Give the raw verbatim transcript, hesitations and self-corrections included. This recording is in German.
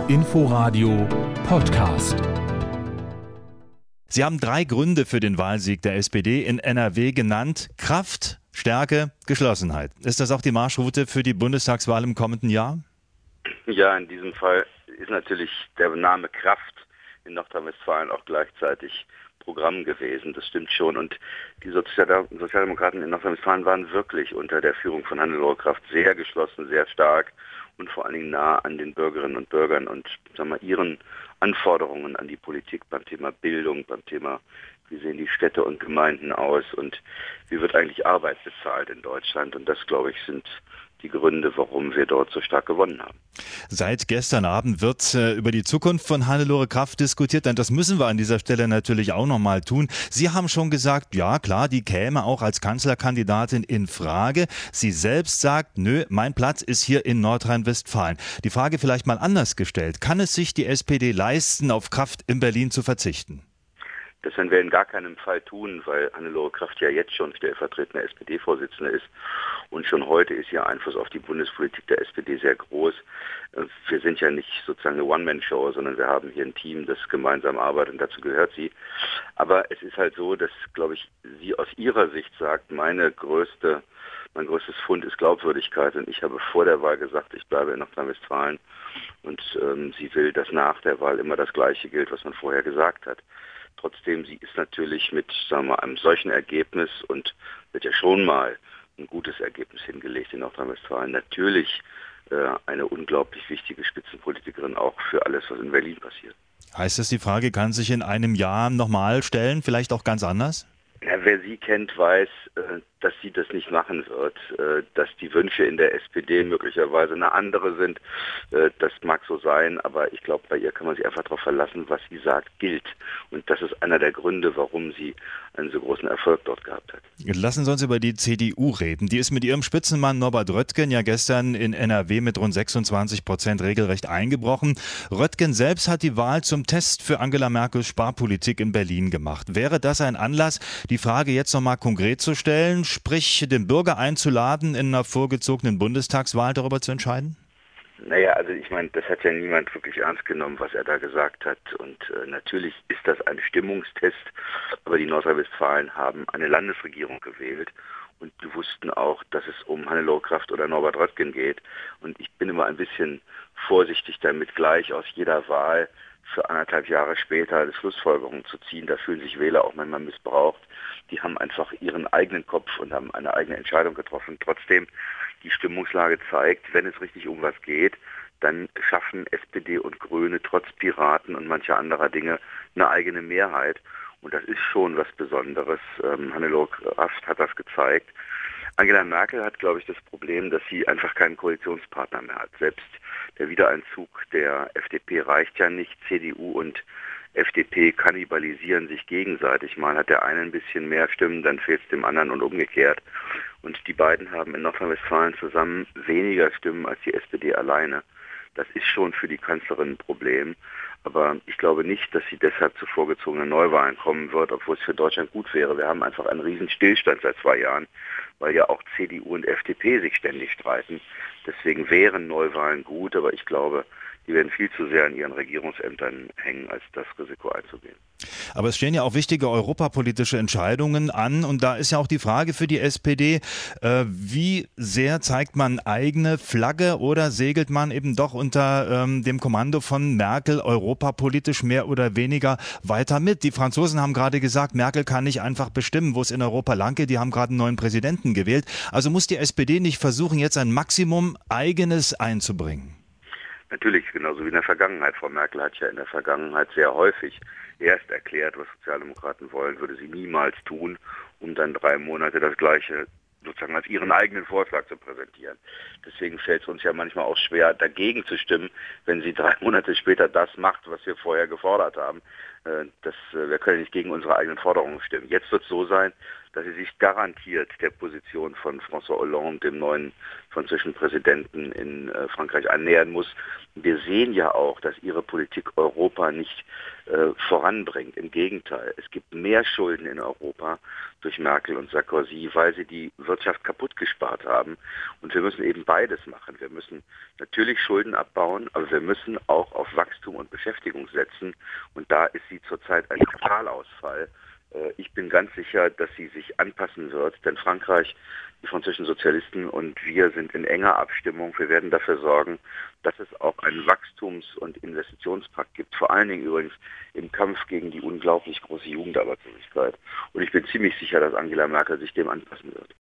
Inforadio Podcast. Sie haben drei Gründe für den Wahlsieg der S P D in N R W genannt. Kraft, Stärke, Geschlossenheit. Ist das auch die Marschroute für die Bundestagswahl im kommenden Jahr? Ja, in diesem Fall ist natürlich der Name Kraft in Nordrhein-Westfalen auch gleichzeitig Programm gewesen. Das stimmt schon. Und die Sozial- Sozialdemokraten in Nordrhein-Westfalen waren wirklich unter der Führung von Hannelore Kraft sehr geschlossen, sehr stark und vor allen Dingen nah an den Bürgerinnen und Bürgern und sagen wir, ihren Anforderungen an die Politik beim Thema Bildung, beim Thema, wie sehen die Städte und Gemeinden aus und wie wird eigentlich Arbeit bezahlt in Deutschland. Und das, glaube ich, sind die Gründe, warum wir dort so stark gewonnen haben. Seit gestern Abend wird äh, über die Zukunft von Hannelore Kraft diskutiert, denn das müssen wir an dieser Stelle natürlich auch nochmal tun. Sie haben schon gesagt, ja klar, die käme auch als Kanzlerkandidatin in Frage. Sie selbst sagt, nö, mein Platz ist hier in Nordrhein-Westfalen. Die Frage vielleicht mal anders gestellt. Kann es sich die S P D leisten, auf Kraft in Berlin zu verzichten? Das werden wir in gar keinem Fall tun, weil Hannelore Kraft ja jetzt schon stellvertretende S P D-Vorsitzende ist und schon heute ist ihr Einfluss auf die Bundespolitik der S P D sehr groß. Wir sind ja nicht sozusagen eine One-Man-Show, sondern wir haben hier ein Team, das gemeinsam arbeitet und dazu gehört sie. Aber es ist halt so, dass, glaube ich, sie aus ihrer Sicht sagt, meine größte, mein größtes Fund ist Glaubwürdigkeit und ich habe vor der Wahl gesagt, ich bleibe in Nordrhein-Westfalen und ähm, sie will, dass nach der Wahl immer das Gleiche gilt, was man vorher gesagt hat. Trotzdem, sie ist natürlich mit sagen wir, einem solchen Ergebnis und wird ja schon mal ein gutes Ergebnis hingelegt in Nordrhein-Westfalen. Natürlich äh, eine unglaublich wichtige Spitzenpolitikerin auch für alles, was in Berlin passiert. Heißt das, die Frage kann sich in einem Jahr nochmal stellen, vielleicht auch ganz anders? Ja, wer sie kennt, weiß, äh, dass sie das nicht machen wird, äh, dass die Wünsche in der S P D möglicherweise eine andere sind. Äh, das mag so sein, aber ich glaube, bei ihr kann man sich einfach darauf verlassen, was sie sagt, gilt. Und das ist einer der Gründe, warum sie einen so großen Erfolg dort gehabt hat. Lassen Sie uns über die C D U reden. Die ist mit ihrem Spitzenmann Norbert Röttgen ja gestern in N R W mit rund sechsundzwanzig Prozent regelrecht eingebrochen. Röttgen selbst hat die Wahl zum Test für Angela Merkels Sparpolitik in Berlin gemacht. Wäre das ein Anlass, die Frage jetzt nochmal konkret zu stellen, sprich den Bürger einzuladen, in einer vorgezogenen Bundestagswahl darüber zu entscheiden? Naja, also ich meine, das hat ja niemand wirklich ernst genommen, was er da gesagt hat. Und äh, natürlich ist das ein Stimmungstest, aber die Nordrhein-Westfalen haben eine Landesregierung gewählt und die wussten auch, dass es um Hannelore Kraft oder Norbert Röttgen geht. Und ich bin immer ein bisschen vorsichtig damit, gleich aus jeder Wahl für anderthalb Jahre später Schlussfolgerungen zu ziehen. Da fühlen sich Wähler auch manchmal missbraucht. Die haben einfach ihren eigenen Kopf und haben eine eigene Entscheidung getroffen. Trotzdem, die Stimmungslage zeigt, wenn es richtig um was geht, dann schaffen S P D und Grüne trotz Piraten und mancher anderer Dinge eine eigene Mehrheit. Und das ist schon was Besonderes. Ähm, Hannelore Kraft hat das gezeigt. Angela Merkel hat, glaube ich, das Problem, dass sie einfach keinen Koalitionspartner mehr hat. Selbst der Wiedereinzug der F D P reicht ja nicht. C D U und F D P kannibalisieren sich gegenseitig. Mal hat der eine ein bisschen mehr Stimmen, dann fehlt es dem anderen und umgekehrt. Und die beiden haben in Nordrhein-Westfalen zusammen weniger Stimmen als die S P D alleine. Das ist schon für die Kanzlerin ein Problem. Aber ich glaube nicht, dass sie deshalb zu vorgezogenen Neuwahlen kommen wird, obwohl es für Deutschland gut wäre. Wir haben einfach einen riesen Stillstand seit zwei Jahren, weil ja auch C D U und F D P sich ständig streiten. Deswegen wären Neuwahlen gut, aber ich glaube, die werden viel zu sehr an ihren Regierungsämtern hängen, als das Risiko einzugehen. Aber es stehen ja auch wichtige europapolitische Entscheidungen an und da ist ja auch die Frage für die S P D, äh, wie sehr zeigt man eigene Flagge oder segelt man eben doch unter ähm, dem Kommando von Merkel europapolitisch mehr oder weniger weiter mit? Die Franzosen haben gerade gesagt, Merkel kann nicht einfach bestimmen, wo es in Europa lang geht. Die haben gerade einen neuen Präsidenten gewählt. Also muss die S P D nicht versuchen, jetzt ein Maximum Eigenes einzubringen? Natürlich, genauso wie in der Vergangenheit. Frau Merkel hat ja in der Vergangenheit sehr häufig erst erklärt, was Sozialdemokraten wollen, würde sie niemals tun, um dann drei Monate das Gleiche sozusagen als ihren eigenen Vorschlag zu präsentieren. Deswegen fällt es uns ja manchmal auch schwer, dagegen zu stimmen, wenn sie drei Monate später das macht, was wir vorher gefordert haben. äh, das, äh, wir können nicht gegen unsere eigenen Forderungen stimmen. Jetzt wird es so sein, dass sie sich garantiert der Position von François Hollande, dem neuen französischen Präsidenten in äh, Frankreich, annähern muss. Wir sehen ja auch, dass ihre Politik Europa nicht äh, voranbringt. Im Gegenteil, es gibt mehr Schulden in Europa durch Merkel und Sarkozy, weil sie die Wirtschaft kaputt gespart haben. Und wir müssen eben beides machen. Wir müssen natürlich Schulden abbauen, aber wir müssen auch auf Wachstum und Beschäftigung setzen. Und da ist sie zurzeit ein Totalausfall. Ich bin ganz sicher, dass sie sich anpassen wird, denn Frankreich, die französischen Sozialisten und wir sind in enger Abstimmung. Wir werden dafür sorgen, dass es auch einen Wachstums- und Investitionspakt gibt, vor allen Dingen übrigens im Kampf gegen die unglaublich große Jugendarbeitslosigkeit. Und ich bin ziemlich sicher, dass Angela Merkel sich dem anpassen wird.